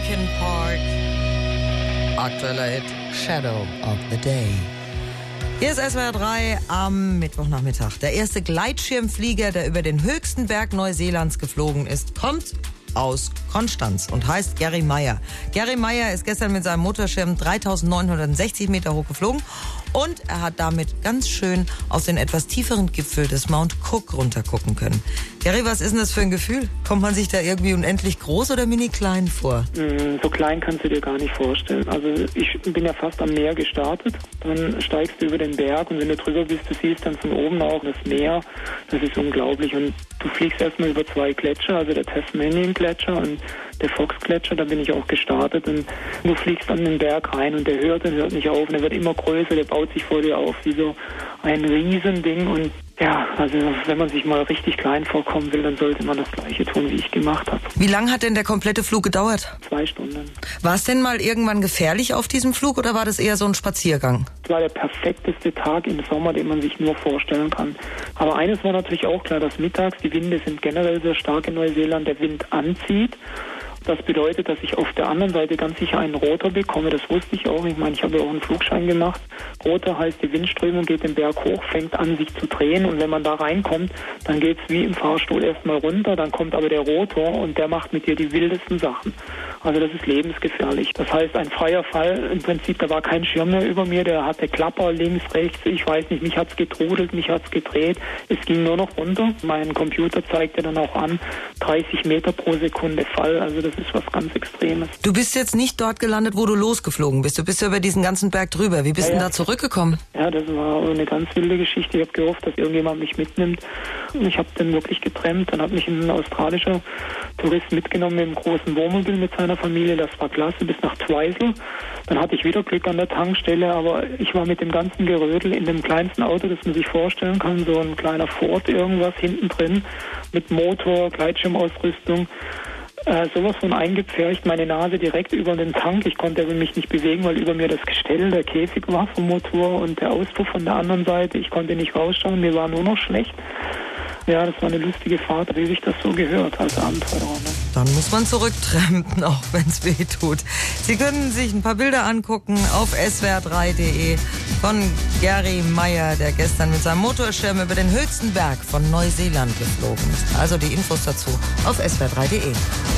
Linkin Park. Aktueller Hit Shadow of the Day. Hier ist SWR 3 am Mittwochnachmittag. Der erste Gleitschirmflieger, der über den höchsten Berg Neuseelands geflogen ist, kommt aus Konstanz und heißt Gary Meyer. Gary Meyer ist gestern mit seinem Motorschirm 3960 Meter hoch geflogen und er hat damit ganz schön auf den etwas tieferen Gipfel des Mount Cook runtergucken können. Gary, was ist denn das für ein Gefühl? Kommt man sich da irgendwie unendlich groß oder mini klein vor? So klein kannst du dir gar nicht vorstellen. Also ich bin ja fast am Meer gestartet. Dann steigst du über den Berg und wenn du drüber bist, du siehst dann von oben auch das Meer. Das ist unglaublich. Und du fliegst erstmal über zwei Gletscher, also der Tasmanian-Gletscher und der Fox-Gletscher. Da bin ich auch gestartet. Und du fliegst an den Berg rein und der hört nicht auf. Und der wird immer größer, der baut sich vor dir auf wie so ein Riesending. Und ja, also wenn man sich mal richtig klein vorkommen will, dann sollte man das Gleiche tun, wie ich gemacht habe. Wie lang hat denn der komplette Flug gedauert? 2 Stunden. War es denn mal irgendwann gefährlich auf diesem Flug oder war das eher so ein Spaziergang? Es war der perfekteste Tag im Sommer, den man sich nur vorstellen kann. Aber eines war natürlich auch klar, dass mittags die Winde sind generell sehr stark in Neuseeland, der Wind anzieht. Das bedeutet, dass ich auf der anderen Seite ganz sicher einen Rotor bekomme. Das wusste ich auch. Ich meine, ich habe ja auch einen Flugschein gemacht. Rotor heißt, die Windströmung geht den Berg hoch, fängt an, sich zu drehen. Und wenn man da reinkommt, dann geht es wie im Fahrstuhl erstmal runter. Dann kommt aber der Rotor und der macht mit dir die wildesten Sachen. Also das ist lebensgefährlich. Das heißt, ein freier Fall. Im Prinzip, da war kein Schirm mehr über mir. Der hatte Klapper links, rechts. Ich weiß nicht, mich hat's getrudelt, mich hat's gedreht. Es ging nur noch runter. Mein Computer zeigte dann auch an, 30 Meter pro Sekunde Fall. Also das ist was ganz Extremes. Du bist jetzt nicht dort gelandet, wo du losgeflogen bist. Du bist ja über diesen ganzen Berg drüber. Wie bist du denn da zurückgekommen? Ja, das war eine ganz wilde Geschichte. Ich habe gehofft, dass irgendjemand mich mitnimmt. Und ich habe dann wirklich getrennt. Dann hat mich ein australischer Tourist mitgenommen mit einem großen Wohnmobil mit seiner Familie. Das war klasse, bis nach Twizel. Dann hatte ich wieder Glück an der Tankstelle, aber ich war mit dem ganzen Gerödel in dem kleinsten Auto, das man sich vorstellen kann, so ein kleiner Ford, irgendwas hinten drin, mit Motor, Gleitschirmausrüstung. Sowas von eingepfercht, meine Nase direkt über den Tank. Ich konnte mich nicht bewegen, weil über mir das Gestell, der Käfig war vom Motor und der Auspuff von der anderen Seite. Ich konnte nicht rausschauen, mir war nur noch schlecht. Ja, das war eine lustige Fahrt, wie sich das so gehört als Abenteurer. Ne? Dann muss man zurücktrampen, auch wenn es weh tut. Sie können sich ein paar Bilder angucken auf swr3.de von Gary Meyer, der gestern mit seinem Motorschirm über den höchsten Berg von Neuseeland geflogen ist. Also die Infos dazu auf swr3.de.